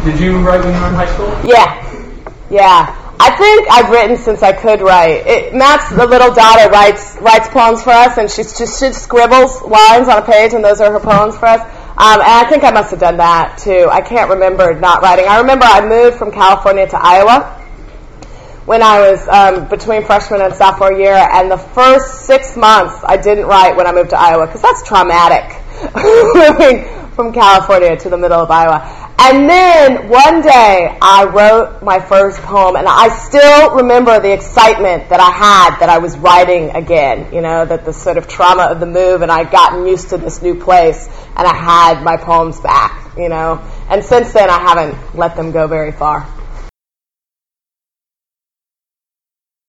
Did you write when you were in high school? Yeah. I think I've written since I could write. Matt's the little daughter writes poems for us, and she scribbles lines on a page, and those are her poems for us. And I think I must have done that too. I can't remember not writing. I remember I moved from California to Iowa when I was between freshman and sophomore year, and the first 6 months I didn't write when I moved to Iowa because that's traumatic, moving from California to the middle of Iowa. And then one day I wrote my first poem, and I still remember the excitement that I had that I was writing again, that the sort of trauma of the move, and I'd gotten used to this new place, and I had my poems back, And since then I haven't let them go very far.